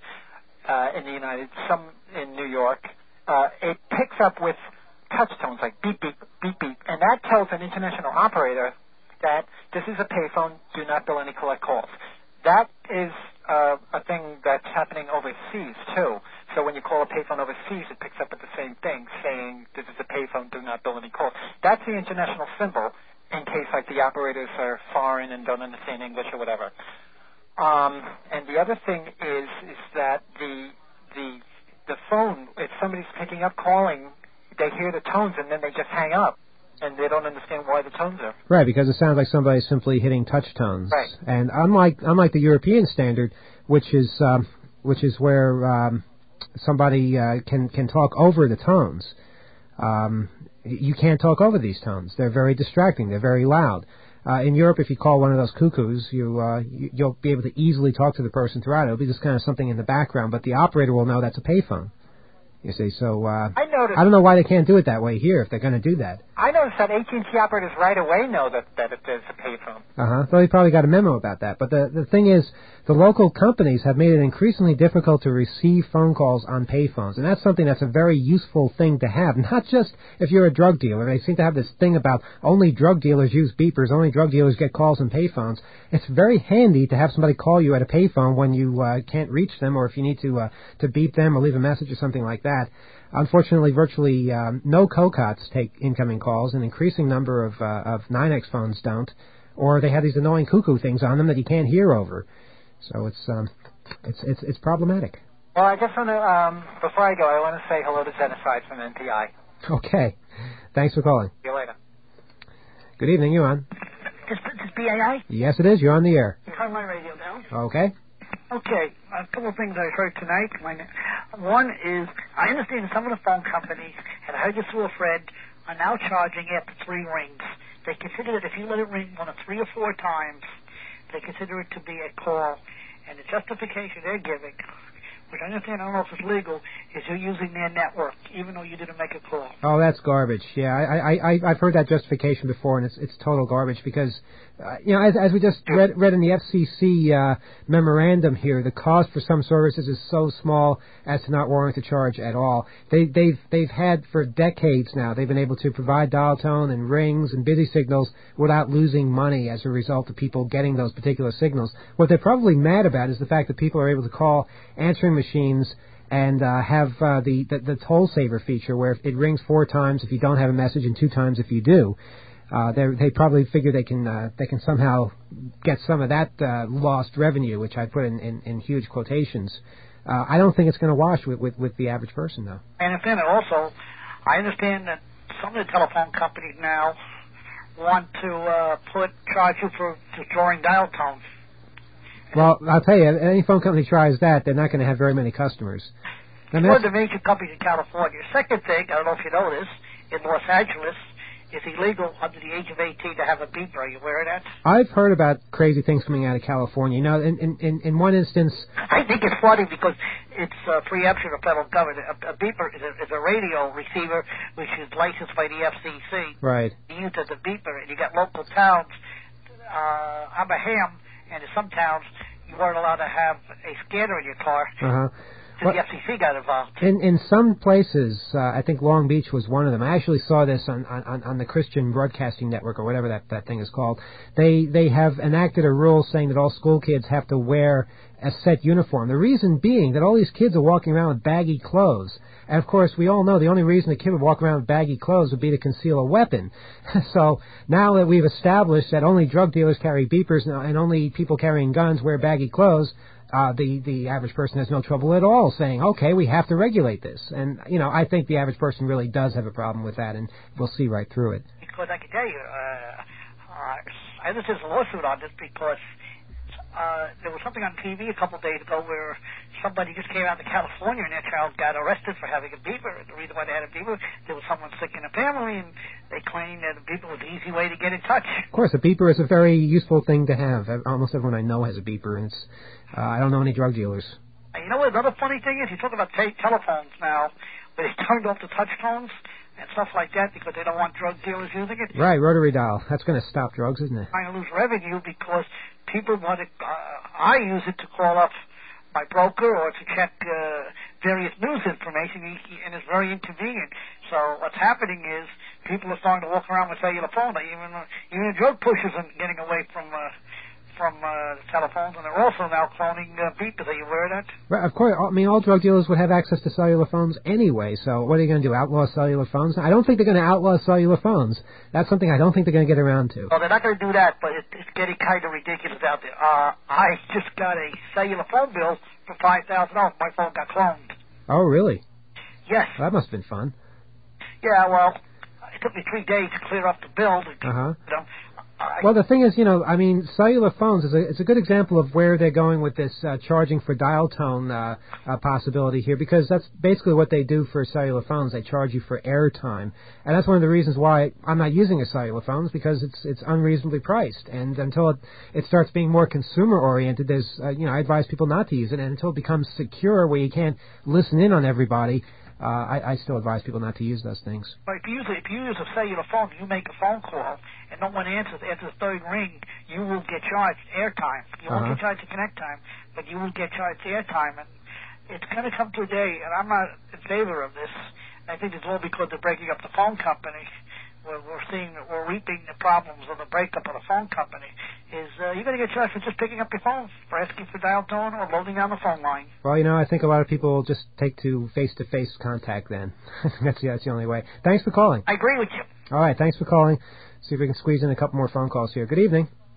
in New York, it picks up with touch tones like beep, beep, beep, beep, and that tells an international operator that this is a payphone, do not bill any collect calls. That is a thing that's happening overseas, too. So when you call a payphone overseas, it picks up with the same thing, saying this is a payphone, do not bill any calls. That's the international symbol in case, like, the operators are foreign and don't understand English or whatever. And the other thing is that the phone, if somebody's picking up calling, they hear the tones and then they just hang up. And they don't understand why the tones are. Right, because it sounds like somebody's simply hitting touch tones. Right. And unlike the European standard, which is where somebody can talk over the tones, you can't talk over these tones. They're very distracting. They're very loud. In Europe, if you call one of those cuckoos, you'll be able to easily talk to the person throughout. It'll be just kind of something in the background, but the operator will know that's a payphone. You see, so I don't know why they can't do it that way here if they're going to do that. I noticed that AT&T operators right away know that it is a payphone. So they probably got a memo about that. But the thing is, the local companies have made it increasingly difficult to receive phone calls on payphones, and that's something that's a very useful thing to have. Not just if you're a drug dealer. They seem to have this thing about only drug dealers use beepers, only drug dealers get calls on payphones. It's very handy to have somebody call you at a payphone when you can't reach them, or if you need to beep them or leave a message or something like that. Unfortunately, virtually no COCOTs take incoming calls. An increasing number of NYNEX phones don't. or they have these annoying cuckoo things on them that you can't hear over. So it's problematic. Well, I just want to, before I go, I want to say hello to Genocide from NPI. Okay. Thanks for calling. See you later. Good evening. You on? Is BAI? Yes, it is. You're on the air. You turn my radio down. Okay. Okay. A couple of things I heard tonight. One is, I understand some of the phone companies, and I heard this through a friend, are now charging after 3 rings. They consider that if you let it ring 1 or 3 or 4 times, they consider it to be a call. And the justification they're giving, which I understand, I don't know if it's legal, is you're using their network, even though you didn't make a call. Oh, that's garbage. Yeah, I've heard that justification before, and it's total garbage because, as we just read in the FCC memorandum here, the cost for some services is so small as to not warrant a charge at all. They've had for decades now, they've been able to provide dial tone and rings and busy signals without losing money as a result of people getting those particular signals. What they're probably mad about is the fact that people are able to call answering machines and have the toll saver feature where it rings 4 times if you don't have a message and 2 times if you do. They probably figure they can somehow get some of that lost revenue, which I put in huge quotations. I don't think it's going to wash with the average person, though. And then also, I understand that some of the telephone companies now want to charge you for drawing dial tones. Well, I'll tell you, any phone company tries that, they're not going to have very many customers. One of the major companies in California. Second thing, I don't know if you know this, in Los Angeles, it's illegal under the age of 18 to have a beeper. Are you aware of that? I've heard about crazy things coming out of California. In one instance... I think it's funny because it's preemption of federal government. A beeper is a radio receiver which is licensed by the FCC. Right. You use it as a beeper, and you got local towns. I'm a ham, and in some towns you weren't allowed to have a scanner in your car. Uh-huh. So the FCC got involved. In some places, I think Long Beach was one of them. I actually saw this on the Christian Broadcasting Network or whatever that thing is called. They have enacted a rule saying that all school kids have to wear a set uniform. The reason being that all these kids are walking around with baggy clothes. And, of course, we all know the only reason a kid would walk around with baggy clothes would be to conceal a weapon. So now that we've established that only drug dealers carry beepers and only people carrying guns wear baggy clothes, the average person has no trouble at all saying, okay, we have to regulate this. And, I think the average person really does have a problem with that, and we'll see right through it. Because I can tell you, I just did a lawsuit on this because there was something on TV a couple of days ago where somebody just came out to California and their child got arrested for having a beeper. And the reason why they had a beeper, there was someone sick in the family, and they claimed that a beeper was an easy way to get in touch. Of course, a beeper is a very useful thing to have. Almost everyone I know has a beeper, and I don't know any drug dealers. And you know what another funny thing is? You talk about telephones now, where they turned off the touch phones and stuff like that because they don't want drug dealers using it. Right, rotary dial. That's going to stop drugs, isn't it? Trying to lose revenue because people want to... I use it to call up my broker or to check various news information, and it's very inconvenient. So what's happening is people are starting to walk around with cellular phones. Even drug pushers are getting away from telephones, and they're also now cloning beepers. Are you aware of that? Right, of course. I mean, all drug dealers would have access to cellular phones anyway, so what are you going to do, outlaw cellular phones? I don't think they're going to outlaw cellular phones. That's something I don't think they're going to get around to. Well, they're not going to do that, but it's getting kind of ridiculous out there. I just got a cellular phone bill for $5,000. My phone got cloned. Oh, really? Yes. Well, that must have been fun. Yeah, well, it took me 3 days to clear up the bill. Well, the thing is, cellular phones is a good example of where they're going with this charging for dial tone possibility here, because that's basically what they do for cellular phones. They charge you for airtime, and that's one of the reasons why I'm not using a cellular phone, is because it's unreasonably priced. And until it starts being more consumer oriented, I advise people not to use it, and until it becomes secure where you can't listen in on everybody. I still advise people not to use those things. But if you use a cellular phone, you make a phone call, and no one answers after the 3rd ring, you will get charged airtime. You won't get charged to connect time, but you will get charged airtime. And it's going to come to a day, and I'm not in favor of this. I think it's all because they're breaking up the phone company. We're reaping the problems of the breakup of the phone company. You're going to get charged for just picking up your phone, for asking for dial tone or loading down the phone line. Well, I think a lot of people just take to face-to-face contact then. That's the only way. Thanks for calling. I agree with you. All right, thanks for calling. See if we can squeeze in a couple more phone calls here. Good evening.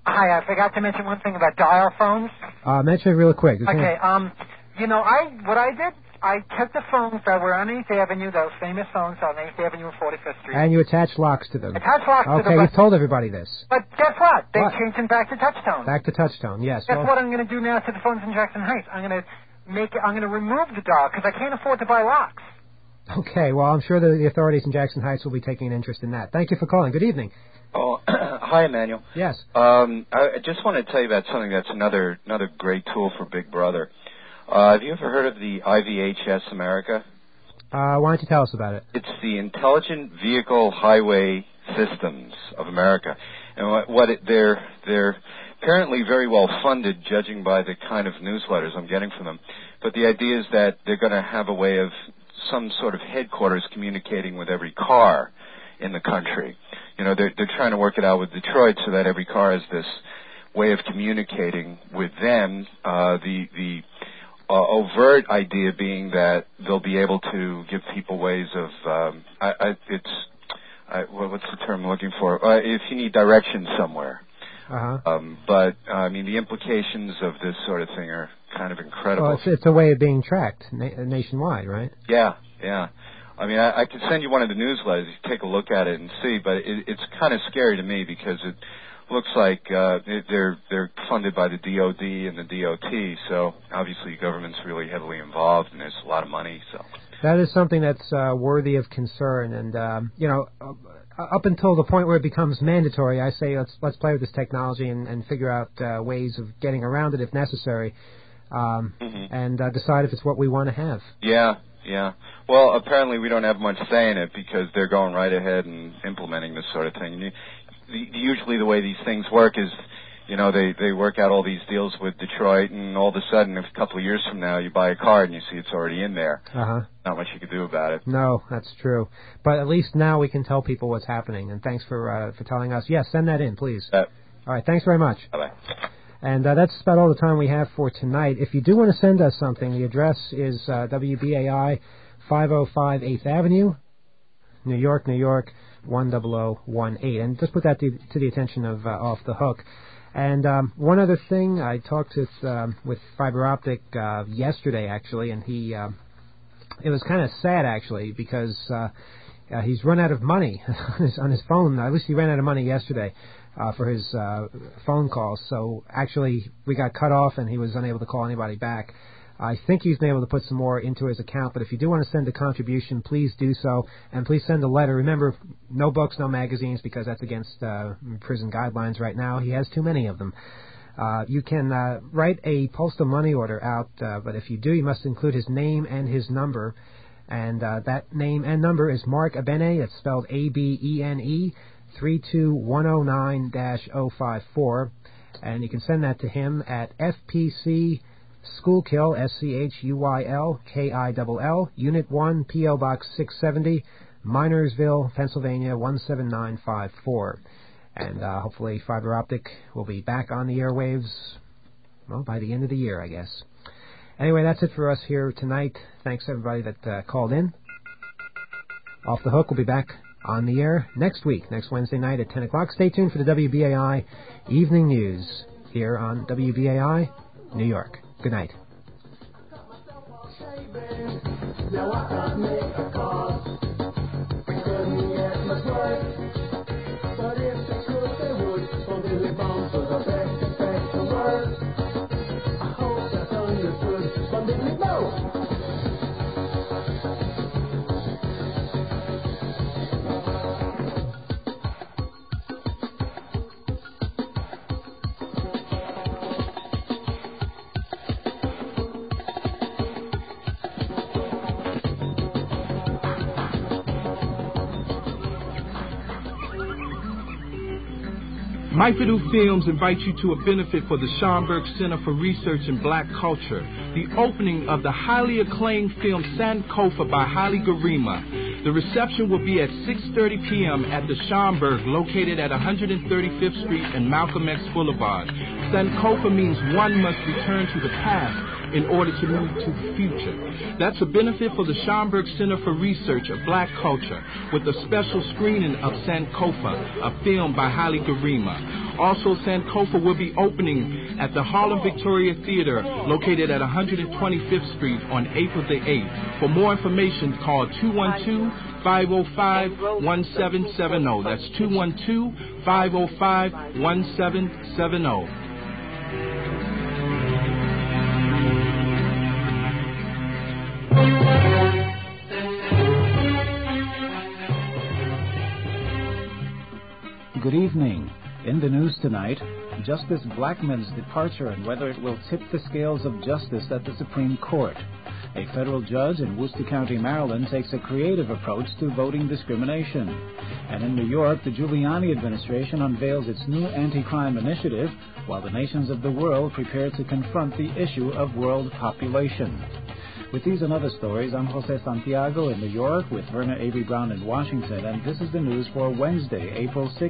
Hi, I forgot to mention one thing about dial phones. Mention it real quick. Okay, what I did, I took the phones that were on 8th Avenue, those famous phones on 8th Avenue and 45th Street. And you attach locks to them. Attach locks to them. Okay, we've told everybody this. But guess what? They changed them back to touchtone. Back to touchtone, yes. Guess what I'm going to do now to the phones in Jackson Heights? I'm going to remove the dial because I can't afford to buy locks. Okay, well, I'm sure the authorities in Jackson Heights will be taking an interest in that. Thank you for calling. Good evening. Oh, hi, Emmanuel. Yes. I just want to tell you about something that's another great tool for Big Brother. Have you ever heard of the IVHS America? Why don't you tell us about it? It's the Intelligent Vehicle Highway Systems of America, and they're apparently very well funded, judging by the kind of newsletters I'm getting from them. But the idea is that they're going to have a way of some sort of headquarters communicating with every car in the country. You know, they're trying to work it out with Detroit so that every car has this way of communicating with them. The overt idea being that they'll be able to give people ways of what's the term I'm looking for? If you need directions somewhere. But I mean, the implications of this sort of thing are kind of incredible. Well, it's a way of being tracked nationwide, right? Yeah. I mean, I could send you one of the newsletters. You can take a look at it and see, but it's kind of scary to me because it looks like they're funded by the DOD and the DOT, so obviously the government's really heavily involved, and there's a lot of money. So that is something that's worthy of concern, and up until the point where it becomes mandatory, I say let's play with this technology and figure out ways of getting around it if necessary, and decide if it's what we want to have. Yeah. Well, apparently we don't have much say in it because they're going right ahead and implementing this sort of thing. Usually the way these things work is, they work out all these deals with Detroit, and all of a sudden, if a couple of years from now you buy a car and you see it's already in there, not much you can do about it. No, that's true. But at least now we can tell people what's happening, and thanks for telling us. Yes, send that in, please. All right, thanks very much. Bye-bye. And that's about all the time we have for tonight. If you do want to send us something, the address is WBAI 505 8th Avenue, New York, 10018. And just put that to the attention of Off the Hook. And one other thing, I talked with Fiber Optic yesterday, actually, and it was kind of sad, actually, because he's run out of money on his phone. At least he ran out of money yesterday for his phone calls. So actually, we got cut off, and he was unable to call anybody back. I think he's been able to put some more into his account, but if you do want to send a contribution, please do so, and please send a letter. Remember, no books, no magazines, because that's against prison guidelines right now. He has too many of them. You can write a postal money order out, but if you do, you must include his name and his number, and that name and number is Mark Abene. It's spelled A-B-E-N-E, 32109-054, and you can send that to him at FPC Schuylkill, SCHUYLKILL, Unit 1, P.O. Box 670, Minersville, Pennsylvania 17954. And hopefully Fiber Optic will be back on the airwaves, well, by the end of the year, I guess. Anyway, that's it for us here tonight. Thanks, everybody that called in. Off the Hook will be back on the air next week, next Wednesday night at 10 o'clock. Stay tuned for the WBAI Evening News here on WBAI, New York. Good night. Now I can't make a call. We couldn't get much work, but if they could, they would. For Billy Bones was the best to work. I hope that's understood from Billy Bones. Mike Perdue Films invites you to a benefit for the Schomburg Center for Research in Black Culture, the opening of the highly acclaimed film Sankofa by Haile Gerima. The reception will be at 6:30 p.m. at the Schomburg, located at 135th Street and Malcolm X Boulevard. Sankofa means one must return to the past in order to move to the future. That's a benefit for the Schomburg Center for Research of Black Culture with a special screening of Sankofa, a film by Haile Gerima. Also, Sankofa will be opening at the Harlem Victoria Theater located at 125th Street on April the 8th. For more information, call 212-505-1770. That's 212-505-1770. Good evening. In the news tonight, Justice Blackmun's departure and whether it will tip the scales of justice at the Supreme Court. A federal judge in Worcester County, Maryland, takes a creative approach to voting discrimination. And in New York, the Giuliani administration unveils its new anti-crime initiative, while the nations of the world prepare to confront the issue of world population. With these and other stories, I'm Jose Santiago in New York with Verna Avery Brown in Washington, and this is the news for Wednesday, April 6,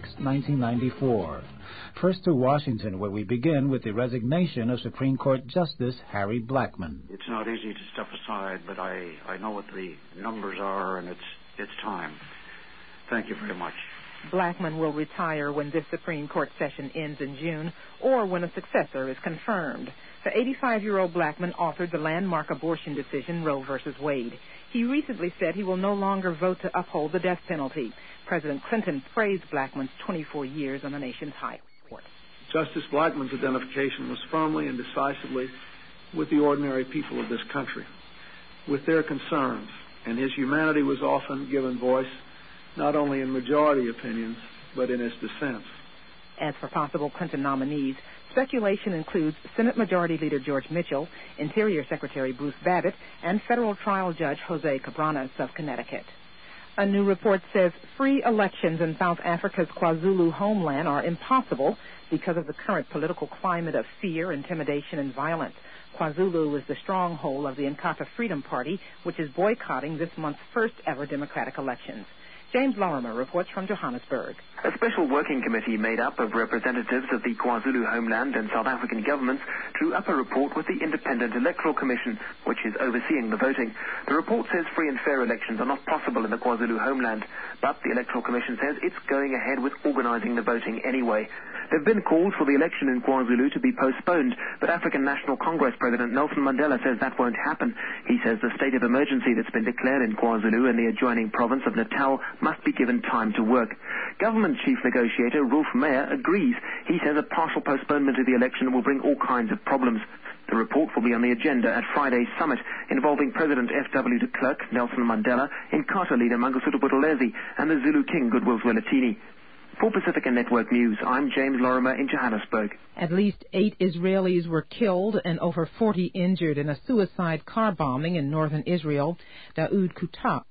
1994. First to Washington, where we begin with the resignation of Supreme Court Justice Harry Blackmun. It's not easy to step aside, but I know what the numbers are, and it's time. Thank you very much. Blackmun will retire when this Supreme Court session ends in June or when a successor is confirmed. The 85-year-old Blackmun authored the landmark abortion decision, Roe v. Wade. He recently said he will no longer vote to uphold the death penalty. President Clinton praised Blackmun's 24 years on the nation's high court. Justice Blackmun's identification was firmly and decisively with the ordinary people of this country, with their concerns, and his humanity was often given voice not only in majority opinions, but in his dissents. As for possible Clinton nominees, speculation includes Senate Majority Leader George Mitchell, Interior Secretary Bruce Babbitt, and federal trial judge Jose Cabranes of Connecticut. A new report says free elections in South Africa's KwaZulu homeland are impossible because of the current political climate of fear, intimidation, and violence. KwaZulu is the stronghold of the Inkatha Freedom Party, which is boycotting this month's first-ever Democratic elections. James Lorimer reports from Johannesburg. A special working committee made up of representatives of the KwaZulu homeland and South African governments drew up a report with the Independent Electoral Commission, which is overseeing the voting. The report says free and fair elections are not possible in the KwaZulu homeland, but the Electoral Commission says it's going ahead with organizing the voting anyway. There have been calls for the election in KwaZulu to be postponed, but African National Congress President Nelson Mandela says that won't happen. He says the state of emergency that's been declared in KwaZulu and the adjoining province of Natal must be given time to work. Government Chief Negotiator Rolf Meyer agrees. He says a partial postponement of the election will bring all kinds of problems. The report will be on the agenda at Friday's summit involving President F.W. de Klerk, Nelson Mandela, Inkatha leader Mangosuthu Buthelezi, and the Zulu King Goodwill Zwelithini. For Pacifica Network News, I'm James Lorimer in Johannesburg. At least 8 Israelis were killed and over 40 injured in a suicide car bombing in northern Israel. Daoud Kutta,